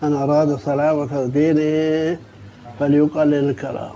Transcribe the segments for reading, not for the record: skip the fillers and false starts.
من أراد سلامة دينه فليقلل الكلام.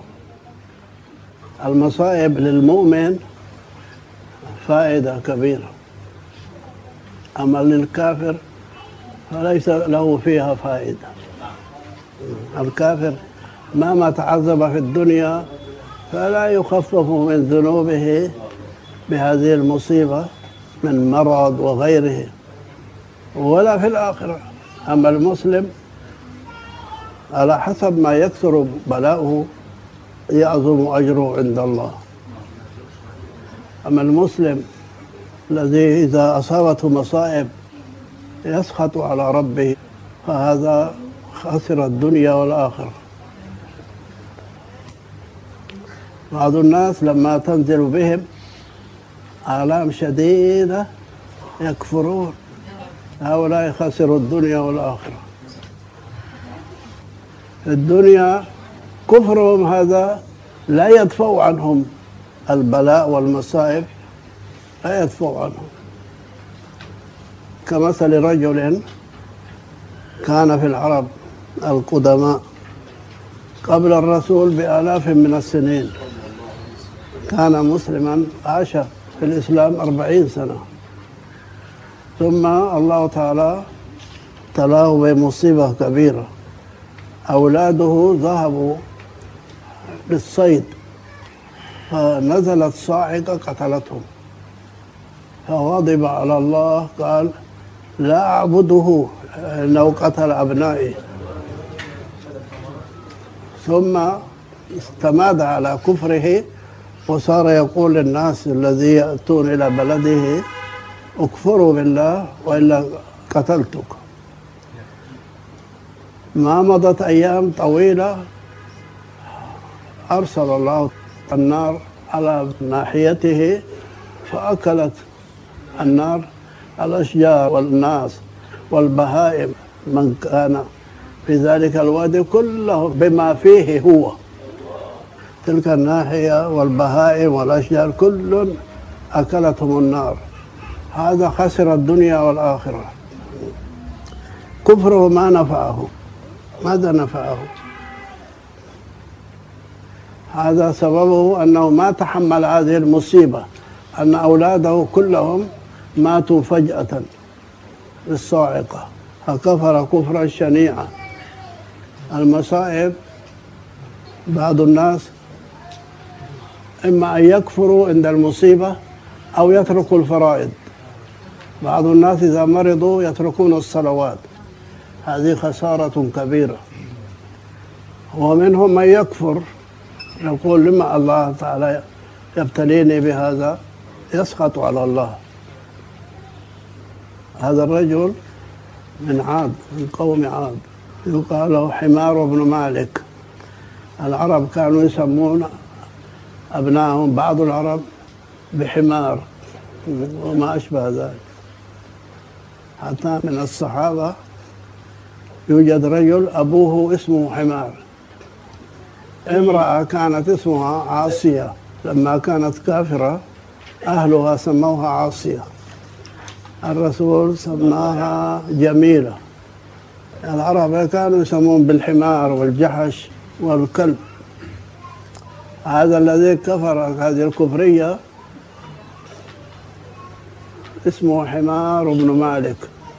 المصائب للمؤمن فائدة كبيرة، أما للكافر فليس له فيها فائدة. الكافر مهما تعذب في الدنيا فلا يخفف من ذنوبه بهذه المصيبة من مرض وغيره، ولا في الآخرة. أما المسلم على حسب ما يكثر بلاؤه يعظم أجره عند الله. أما المسلم الذي إذا أصابته مصائب يسخط على ربه فهذا خسر الدنيا والآخرة. بعض الناس لما تنزل بهم آلام شديدة يكفرون، هؤلاء خسروا الدنيا والآخرة. في الدنيا كفرهم هذا لا يدفع عنهم البلاء والمصائب، لا يدفع عنهم. كمثل رجل كان في العرب القدماء قبل الرسول بآلاف من السنين، كان مسلما عاش في الإسلام 40 سنة، ثم الله تعالى ابتلاه بمصيبة كبيرة. أولاده ذهبوا للصيد فنزلت صاعقة قتلتهم، فغضب على الله قال لا أعبده إنه قتل أبنائي، ثم استماد على كفره وصار يقول للناس الذي يأتون إلى بلده اكفروا بالله وإلا قتلتك. ما مضت أيام طويلة أرسل الله النار على ناحيته فأكلت النار الأشجار والناس والبهائم، من كان في ذلك الوادي كله بما فيه هو، تلك الناحية والبهائم والأشجار كل أكلتهم النار. هذا خسر الدنيا والآخرة. كفره ما نفعه، ماذا نفعه؟ هذا سببه أنه ما تحمل هذه المصيبة، أن أولاده كلهم ماتوا فجأة بالصاعقة، فكفر كفرا شنيعا. المصائب بعض الناس إما أن يكفروا عند المصيبة أو يتركوا الفرائض. بعض الناس إذا مرضوا يتركون الصلوات، هذه خسارة كبيرة. ومنهم من يكفر يقول لما الله تعالى يبتليني بهذا، يسخط على الله. هذا الرجل من عاد، من قوم عاد، يقال له حمار بن مالك. العرب كانوا يسمون أبنائهم بعض العرب بحمار وما أشبه ذلك. حتى من الصحابة يوجد رجل أبوه اسمه حمار. امرأة كانت اسمها عاصية، لما كانت كافرة أهلها سموها عاصية، الرسول سماها جميلة. العرب كانوا يسمون بالحمار والجحش والكلب. هذا الذي كفر هذه الكفرية اسمه حمار بن مالك.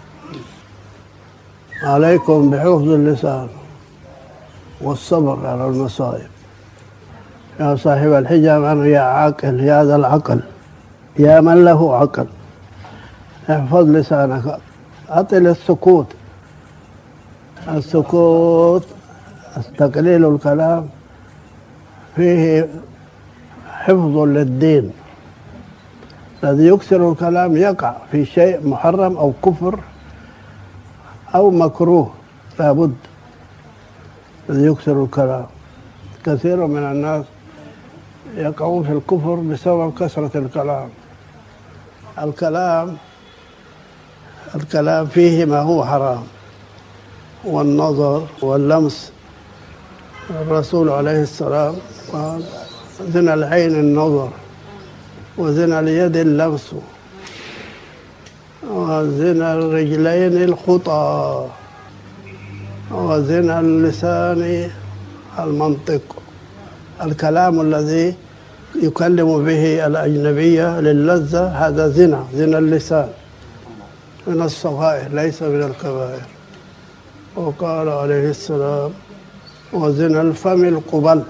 عليكم بحفظ اللسان والصبر على المصائب. يا صاحب الحجاب يا عاقل، يا ذا العقل، يا من له عقل، احفظ لسانك، أطل السكوت. السكوت تقليل الكلام فيه حفظ للدين. الذي يكثر الكلام يقع في شيء محرم أو كفر أو مكروه، لابد. الذي يكثر الكلام، كثير من الناس يقعون في الكفر بسبب كثرة الكلام. الكلام فيه ما هو حرام، والنظر واللمس. الرسول عليه السلام قال زنا العين النظر، وزنا اليد اللمس، وزنا الرجلين الخطى، وزنا اللسان المنطق، الكلام الذي يكلم به الأجنبية للذة، هذا زنا اللسان من الصغائر ليس من الكبائر. وقال عليه السلام: وزنا الفم القبل.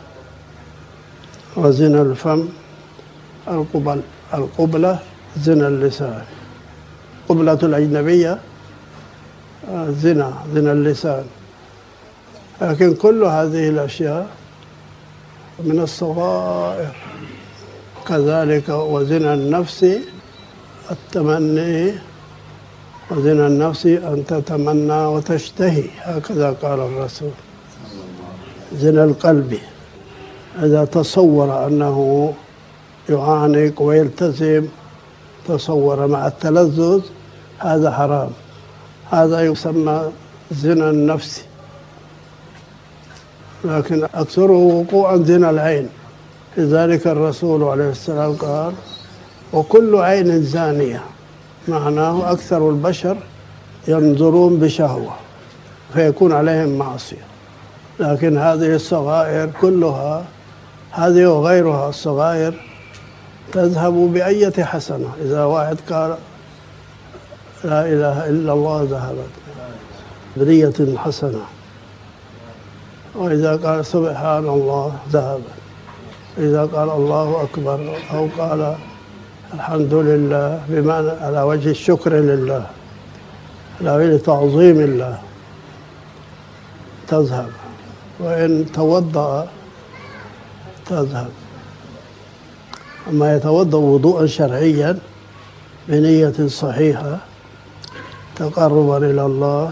وزنا الفم القبل، القبلة زنا اللسان، قبلة الأجنبية زنا اللسان. لكن كل هذه الأشياء من الصغائر. كذلك وزنا النفس التمني، وزنا النفس أن تتمنى وتشتهي، هكذا قال الرسول. زنا القلب إذا تصور أنه يعانق ويلتزم، تصور مع التلذذ، هذا حرام، هذا يسمى زنا النفس. لكن أكثره وقوعا زنا العين. لذلك الرسول عليه السلام قال: وكل عين زانية، معناه أكثر البشر ينظرون بشهوة فيكون عليهم معصية. لكن هذه الصغائر كلها، هذه وغيرها الصغائر، تذهب بأية حسنة. إذا واحد قال لا إله إلا الله ذهبت بنية حسنة، وإذا قال سبحان الله ذهبت، إذا قال الله أكبر أو قال الحمد لله بمعنى على وجه الشكر لله، على وجه تعظيم الله، تذهب. وإن توضأ تذهب. أما يتوضأ وضوءا شرعيا بنية صحيحة تقربا إلى الله،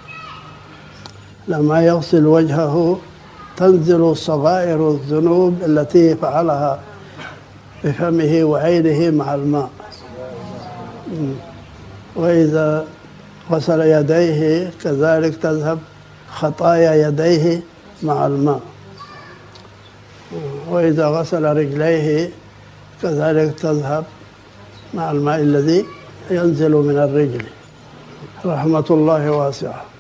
لما يغسل وجهه تنزل صغائر الذنوب التي فعلها بفمه وعينه مع الماء. وإذا غسل يديه كذلك تذهب خطايا يديه مع الماء. وإذا غسل رجليه كذلك تذهب مع الماء الذي ينزل من الرجل. رحمة الله واسعة.